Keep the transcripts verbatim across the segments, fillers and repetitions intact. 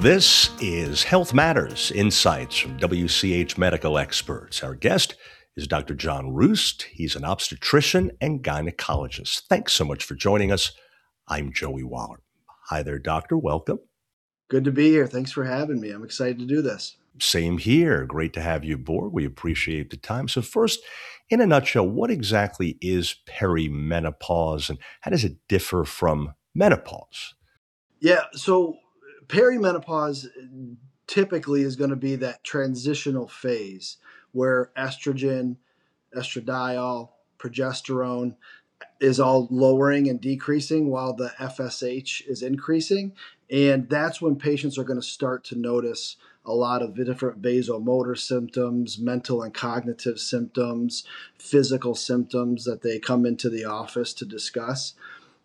This is Health Matters, insights from W C H medical experts. Our guest is Doctor John Roost. He's an obstetrician and gynecologist. Thanks so much for joining us. I'm Joey Waller. Hi there, doctor. Welcome. Good to be here. Thanks for having me. I'm excited to do this. Same here. Great to have you aboard. We appreciate the time. So first, in a nutshell, what exactly is perimenopause and how does it differ from menopause? Yeah, so perimenopause typically is going to be that transitional phase where estrogen, estradiol, progesterone is all lowering and decreasing while the F S H is increasing. And that's when patients are going to start to notice a lot of the different vasomotor symptoms, mental and cognitive symptoms, physical symptoms that they come into the office to discuss.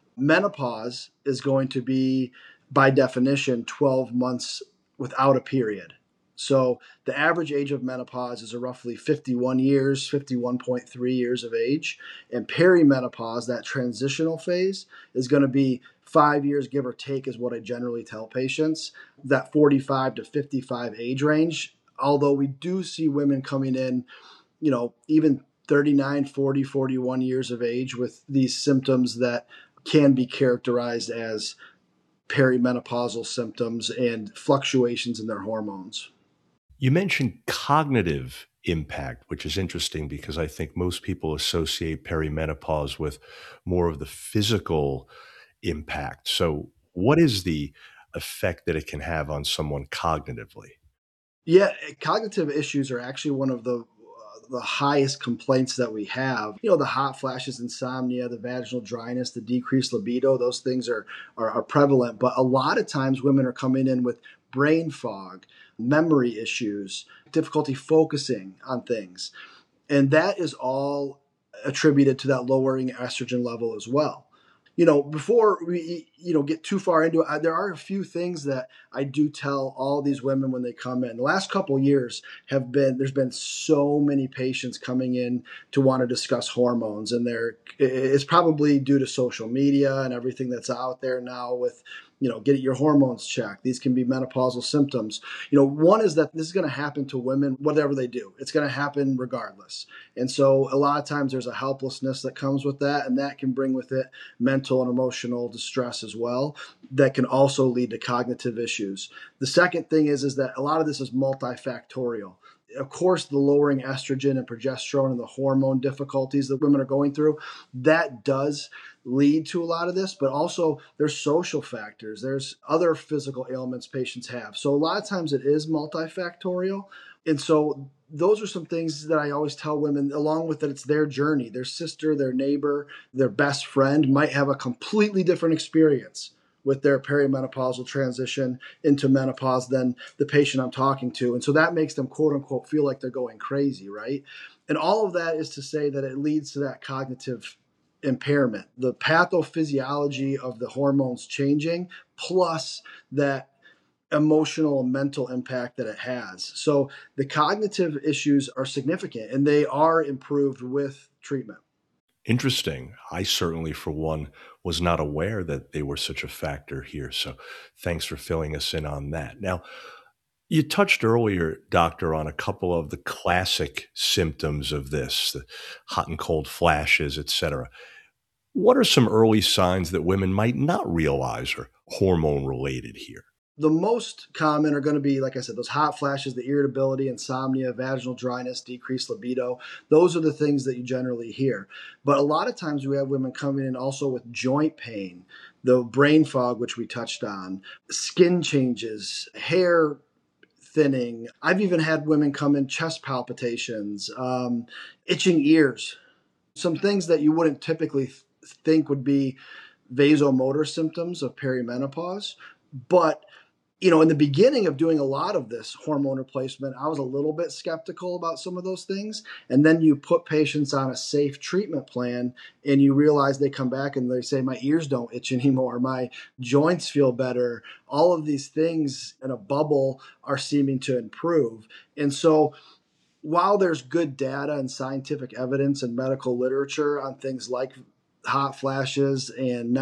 Menopause is going to be, by definition, twelve months without a period. So the average age of menopause is roughly fifty-one years, fifty-one point three years of age. And perimenopause, that transitional phase, is going to be five years, give or take, is what I generally tell patients. That forty-five to fifty-five age range, although we do see women coming in, you know, even thirty-nine, forty, forty-one years of age with these symptoms that can be characterized as perimenopausal symptoms and fluctuations in their hormones. You mentioned cognitive impact, which is interesting because I think most people associate perimenopause with more of the physical impact. So what is the effect that it can have on someone cognitively? Yeah, cognitive issues are actually one of the the highest complaints that we have. You know, the hot flashes, insomnia, the vaginal dryness, the decreased libido, those things are, are, are prevalent. But a lot of times women are coming in with brain fog, memory issues, difficulty focusing on things. And that is all attributed to that lowering estrogen level as well. You know, before we, you know, get too far into it, there are a few things that I do tell all these women when they come in. The last couple of years have been, there's been so many patients coming in to want to discuss hormones, and they're, it's probably due to social media and everything that's out there now with, you know, get your hormones checked. These can be menopausal symptoms. You know, one is that this is going to happen to women, whatever they do. It's going to happen regardless. And so a lot of times there's a helplessness that comes with that, and that can bring with it mental and emotional distress as well. That can also lead to cognitive issues. The second thing is, is that a lot of this is multifactorial. Of course, the lowering estrogen and progesterone and the hormone difficulties that women are going through, that does lead to a lot of this, but also there's social factors. There's other physical ailments patients have. So a lot of times it is multifactorial. And so those are some things that I always tell women, along with that it's their journey. Their sister, their neighbor, their best friend might have a completely different experience with their perimenopausal transition into menopause than the patient I'm talking to. And so that makes them, quote unquote, feel like they're going crazy, right? And all of that is to say that it leads to that cognitive impairment, the pathophysiology of the hormones changing, plus that emotional and mental impact that it has. So the cognitive issues are significant, and they are improved with treatment. Interesting. I certainly, for one, was not aware that they were such a factor here. So thanks for filling us in on that. Now, you touched earlier, doctor, on a couple of the classic symptoms of this, the hot and cold flashes, et cetera. What are some early signs that women might not realize are hormone related here? The most common are going to be, like I said, those hot flashes, the irritability, insomnia, vaginal dryness, decreased libido. Those are the things that you generally hear. But a lot of times we have women coming in also with joint pain, the brain fog, which we touched on, skin changes, hair thinning. I've even had women come in chest palpitations, um, itching ears, some things that you wouldn't typically th- think would be vasomotor symptoms of perimenopause. But you know, in the beginning of doing a lot of this hormone replacement, I was a little bit skeptical about some of those things. And then you put patients on a safe treatment plan and you realize they come back and they say, my ears don't itch anymore. My joints feel better. All of these things in a bubble are seeming to improve. And so while there's good data and scientific evidence and medical literature on things like hot flashes and night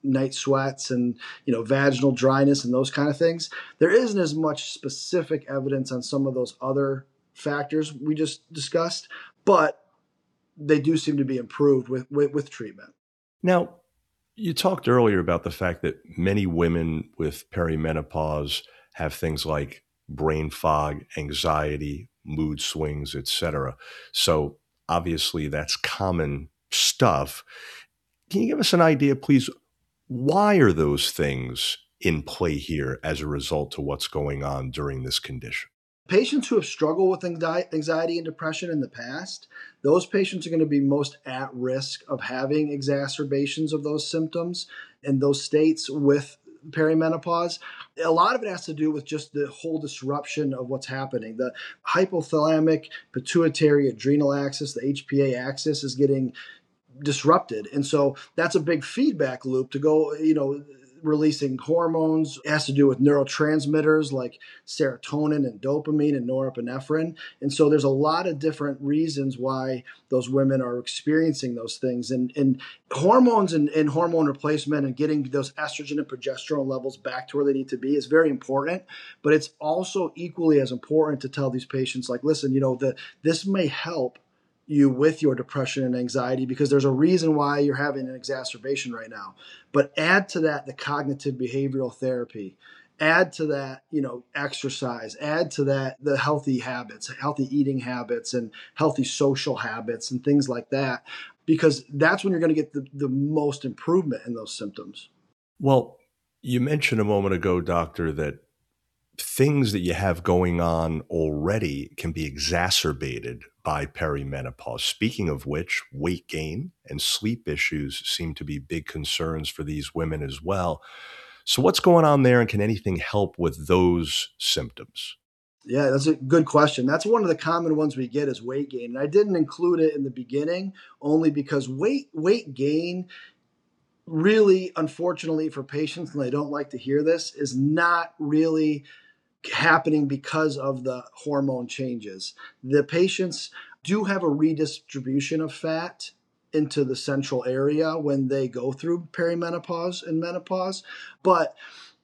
night sweats and, you know, vaginal dryness and those kind of things. There isn't as much specific evidence on some of those other factors we just discussed, but they do seem to be improved with, with, with treatment. Now, you talked earlier about the fact that many women with perimenopause have things like brain fog, anxiety, mood swings, et cetera. So obviously that's common stuff. Can you give us an idea, please? Why are those things in play here as a result of what's going on during this condition? Patients who have struggled with anxiety and depression in the past, those patients are going to be most at risk of having exacerbations of those symptoms and those states with perimenopause. A lot of it has to do with just the whole disruption of what's happening. The hypothalamic pituitary adrenal axis, the H P A axis, is getting disrupted. And so that's a big feedback loop to go, you know, releasing hormones. It has to do with neurotransmitters like serotonin and dopamine and norepinephrine. And so there's a lot of different reasons why those women are experiencing those things. And, and hormones and, and hormone replacement and getting those estrogen and progesterone levels back to where they need to be is very important. But it's also equally as important to tell these patients, like, listen, you know, that this may help you with your depression and anxiety because there's a reason why you're having an exacerbation right now. But add to that the cognitive behavioral therapy, add to that, you know, exercise, add to that the healthy habits, healthy eating habits and healthy social habits and things like that, because that's when you're going to get the, the most improvement in those symptoms. Well, you mentioned a moment ago, doctor, that things that you have going on already can be exacerbated by perimenopause. Speaking of which, weight gain and sleep issues seem to be big concerns for these women as well. So what's going on there, and can anything help with those symptoms? Yeah, that's a good question. That's one of the common ones we get is weight gain. And I didn't include it in the beginning only because weight weight gain really, unfortunately for patients, and they don't like to hear this, is not really happening because of the hormone changes. The patients do have a redistribution of fat into the central area when they go through perimenopause and menopause, but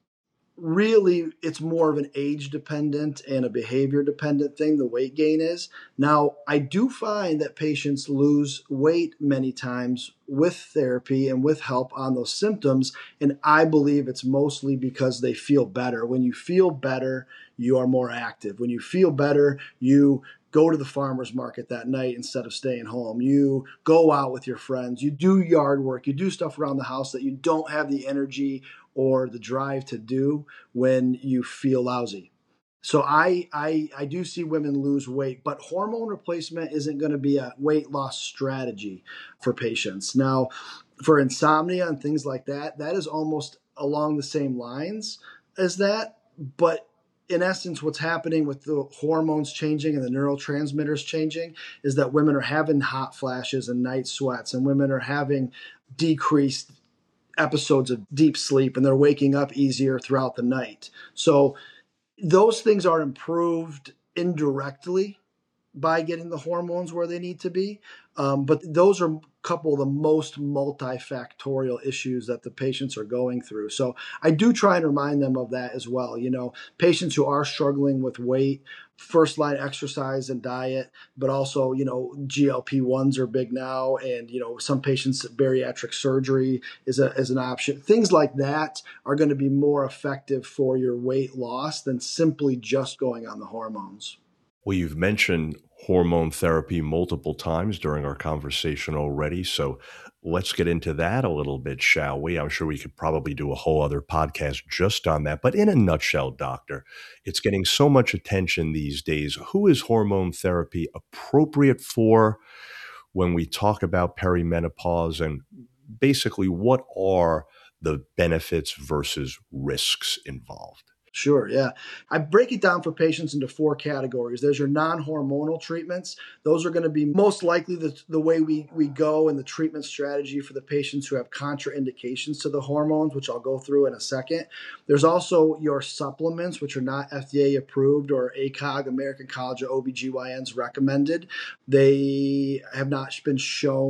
really it's more of an age dependent and a behavior dependent thing, the weight gain is. Now, I do find that patients lose weight many times with therapy and with help on those symptoms, and I believe it's mostly because they feel better. When you feel better, you are more active. When you feel better, you go to the farmer's market that night instead of staying home. You go out with your friends. You do yard work. You do stuff around the house that you don't have the energy or the drive to do when you feel lousy. So I, I, I do see women lose weight, but hormone replacement isn't going to be a weight loss strategy for patients. Now, for insomnia and things like that, that is almost along the same lines as that, but in essence, what's happening with the hormones changing and the neurotransmitters changing is that women are having hot flashes and night sweats, and women are having decreased episodes of deep sleep, and they're waking up easier throughout the night. So those things are improved indirectly by getting the hormones where they need to be. Um, but those are a couple of the most multifactorial issues that the patients are going through. So I do try and remind them of that as well. You know, patients who are struggling with weight, first line exercise and diet, but also, you know, G L P ones are big now. And, you know, some patients, bariatric surgery is, a, is an option. Things like that are going to be more effective for your weight loss than simply just going on the hormones. Well, you've mentioned hormone therapy multiple times during our conversation already, so let's get into that a little bit, shall we? I'm sure we could probably do a whole other podcast just on that. But in a nutshell, doctor, it's getting so much attention these days. Who is hormone therapy appropriate for when we talk about perimenopause? And basically, what are the benefits versus risks involved? Sure, yeah. I break it down for patients into four categories. There's your non-hormonal treatments. Those are going to be most likely the, the way we, we go in the treatment strategy for the patients who have contraindications to the hormones, which I'll go through in a second. There's also your supplements, which are not F D A approved or A C O G, American College of O B G Y Ns recommended. They have not been shown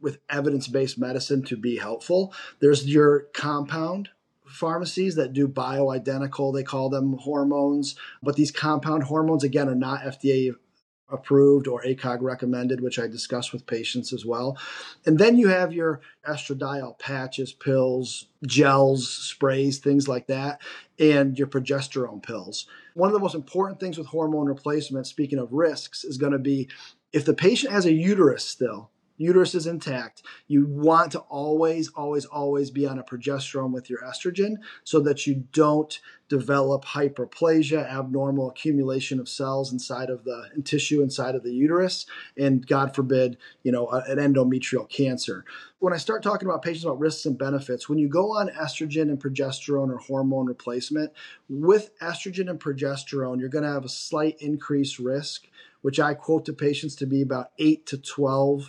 with evidence-based medicine to be helpful. There's your compound pharmacies that do bioidentical, they call them hormones, but these compound hormones, again, are not F D A approved or A C O G recommended, which I discuss with patients as well. And then you have your estradiol patches, pills, gels, sprays, things like that, and your progesterone pills. One of the most important things with hormone replacement, speaking of risks, is going to be if the patient has a uterus still, uterus is intact, you want to always, always, always be on a progesterone with your estrogen so that you don't develop hyperplasia, abnormal accumulation of cells inside of the in tissue inside of the uterus, and God forbid, you know, an endometrial cancer. When I start talking about patients about risks and benefits, when you go on estrogen and progesterone or hormone replacement, with estrogen and progesterone, you're going to have a slight increased risk, which I quote to patients to be about eight to twelve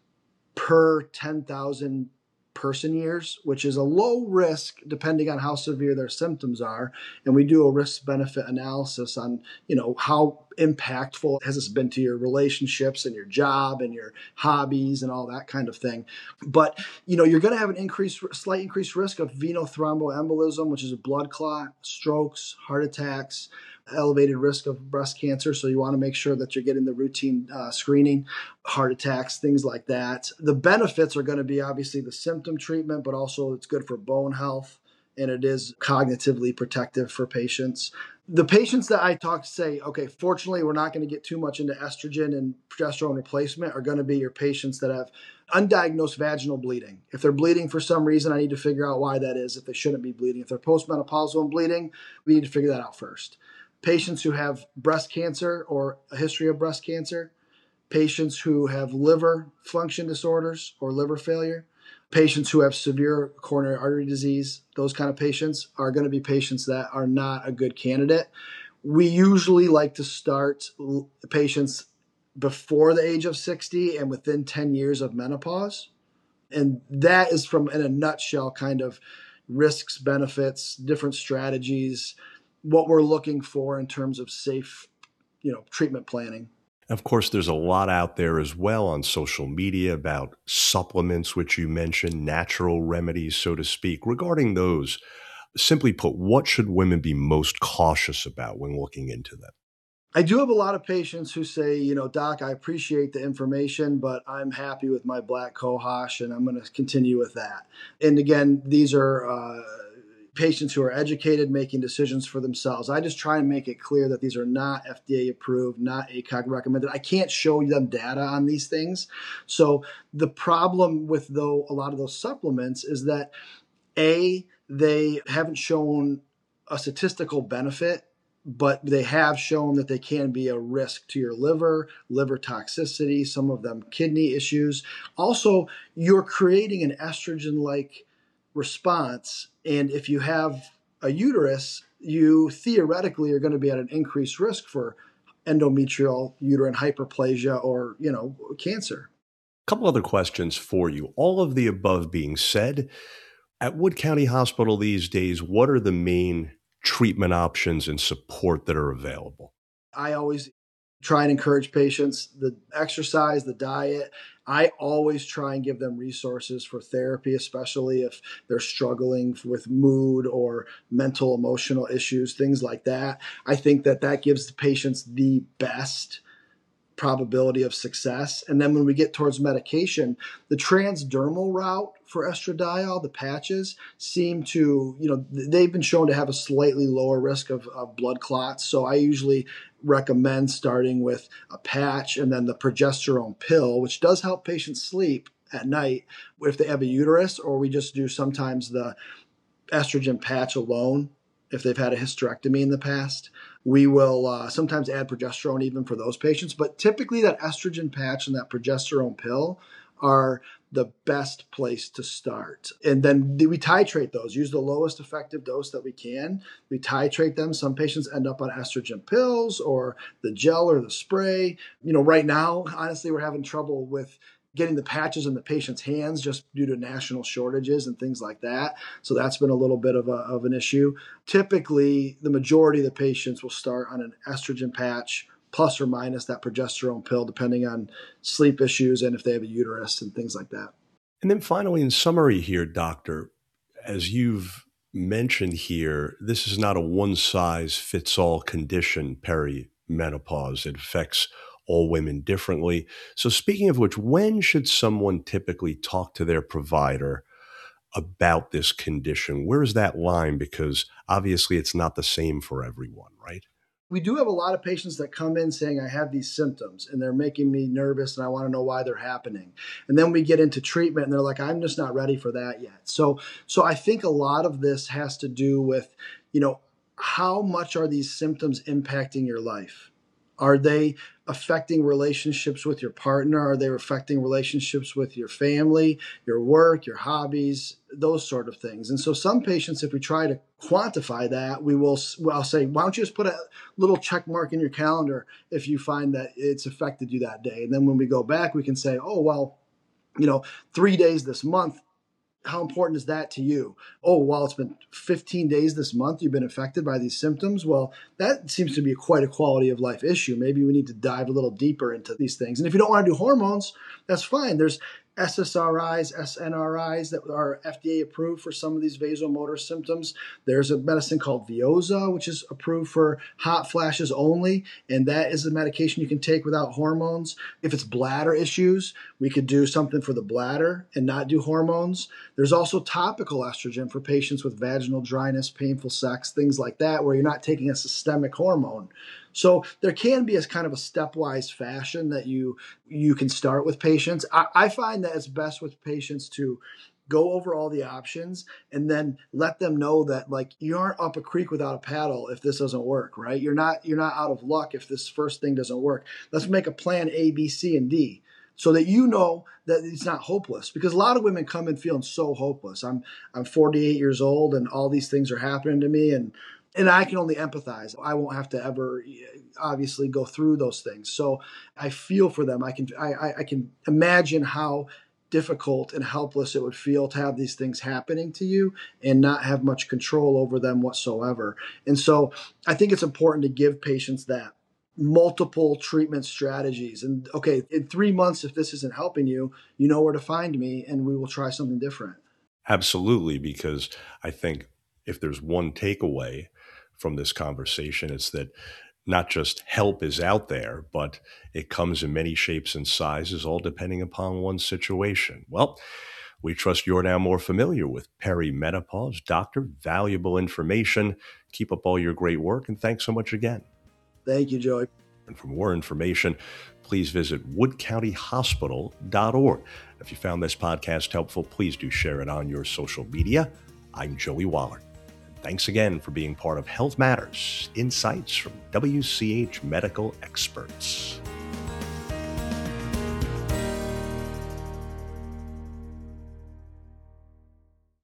per ten thousand person years, which is a low risk depending on how severe their symptoms are. And we do a risk benefit analysis on, you know, how impactful has this been to your relationships and your job and your hobbies and all that kind of thing. But, you know, you're going to have an increased, slight increased risk of venous thromboembolism, which is a blood clot, strokes, heart attacks, elevated risk of breast cancer. So you want to make sure that you're getting the routine uh, screening, heart attacks, things like that. The benefits are going to be obviously the symptom treatment, but also it's good for bone health and it is cognitively protective for patients. The patients that I talk to say, okay, fortunately, we're not going to get too much into estrogen and progesterone replacement are going to be your patients that have undiagnosed vaginal bleeding. If they're bleeding for some reason, I need to figure out why that is, if they shouldn't be bleeding. If they're postmenopausal and bleeding, we need to figure that out first. Patients who have breast cancer or a history of breast cancer, patients who have liver function disorders or liver failure, patients who have severe coronary artery disease, those kind of patients are going to be patients that are not a good candidate. We usually like to start patients before the age of sixty and within ten years of menopause. And that is from, in a nutshell, kind of risks, benefits, different strategies, what we're looking for in terms of safe, you know, treatment planning. Of course, there's a lot out there as well on social media about supplements, which you mentioned, natural remedies, so to speak. Regarding those, simply put, what should women be most cautious about when looking into them? I do have a lot of patients who say, you know, doc, I appreciate the information, but I'm happy with my black cohosh and I'm going to continue with that. And again, these are uh, patients who are educated, making decisions for themselves. I just try and make it clear that these are not F D A approved, not A C O G recommended. I can't show them data on these things. So the problem with though a lot of those supplements is that A, they haven't shown a statistical benefit, but they have shown that they can be a risk to your liver, liver toxicity, some of them kidney issues. Also, you're creating an estrogen-like response. And if you have a uterus, you theoretically are going to be at an increased risk for endometrial uterine hyperplasia or, you know, cancer. A couple other questions for you. All of the above being said, at Wood County Hospital these days, what are the main treatment options and support that are available? I always try and encourage patients, the exercise, the diet. I always try and give them resources for therapy, especially if they're struggling with mood or mental, emotional issues, things like that. I think that that gives the patients the best probability of success. And then when we get towards medication, the transdermal route for estradiol, the patches, seem to, you know, they've been shown to have a slightly lower risk of, of blood clots. So I usually recommend starting with a patch and then the progesterone pill, which does help patients sleep at night if they have a uterus, or we just do sometimes the estrogen patch alone if they've had a hysterectomy in the past. We will uh, sometimes add progesterone even for those patients, but typically that estrogen patch and that progesterone pill are the best place to start. And then we titrate those, use the lowest effective dose that we can. We titrate them. Some patients end up on estrogen pills or the gel or the spray. You know, right now, honestly, we're having trouble with getting the patches in the patient's hands just due to national shortages and things like that. So that's been a little bit of, a, of an issue. Typically, the majority of the patients will start on an estrogen patch plus or minus that progesterone pill, depending on sleep issues and if they have a uterus and things like that. And then finally, in summary here, doctor, as you've mentioned here, this is not a one size fits all condition, perimenopause. It affects all women differently. So, speaking of which, when should someone typically talk to their provider about this condition? Where is that line? Because obviously it's not the same for everyone, right? We do have a lot of patients that come in saying, I have these symptoms and they're making me nervous and I want to know why they're happening. And then we get into treatment and they're like, I'm just not ready for that yet. So, so I think a lot of this has to do with, you know, how much are these symptoms impacting your life? Are they affecting relationships with your partner? Are they affecting relationships with your family, your work, your hobbies, those sort of things? And so some patients, if we try to quantify that, we will, well, I'll say, why don't you just put a little check mark in your calendar if you find that it's affected you that day? And then when we go back, we can say, oh, well, you know, three days this month, how important is that to you? Oh, well, it's been fifteen days this month. You've been affected by these symptoms. Well, that seems to be quite a quality of life issue. Maybe we need to dive a little deeper into these things. And if you don't want to do hormones, that's fine. There's S S R Is, S N R Is that are F D A approved for some of these vasomotor symptoms. There's a medicine called Veozah, which is approved for hot flashes only, and that is a medication you can take without hormones. If it's bladder issues, we could do something for the bladder and not do hormones. There's also topical estrogen for patients with vaginal dryness, painful sex, things like that, where you're not taking a systemic hormone. So there can be a kind of a stepwise fashion that you you can start with patients. I, I find that it's best with patients to go over all the options and then let them know that, like, you aren't up a creek without a paddle if this doesn't work, right? You're not you're not out of luck if this first thing doesn't work. Let's make a plan A, B, C, and D, so that you know that it's not hopeless. Because a lot of women come in feeling so hopeless. I'm I'm forty-eight years old and all these things are happening to me, and and I can only empathize. I won't have to ever obviously go through those things. So I feel for them. I can I, I can imagine how difficult and helpless it would feel to have these things happening to you and not have much control over them whatsoever. And so I think it's important to give patients that multiple treatment strategies. And okay, in three months, if this isn't helping you, you know where to find me and we will try something different. Absolutely, because I think if there's one takeaway from this conversation, it's that not just help is out there, but it comes in many shapes and sizes, all depending upon one's situation. Well, we trust you're now more familiar with perimenopause. Doctor, valuable information. Keep up all your great work, and thanks so much again. Thank you, Joey. And for more information, please visit wood county hospital dot org. If you found this podcast helpful, please do share it on your social media. I'm Joey Waller. Thanks again for being part of Health Matters, insights from W C H medical experts.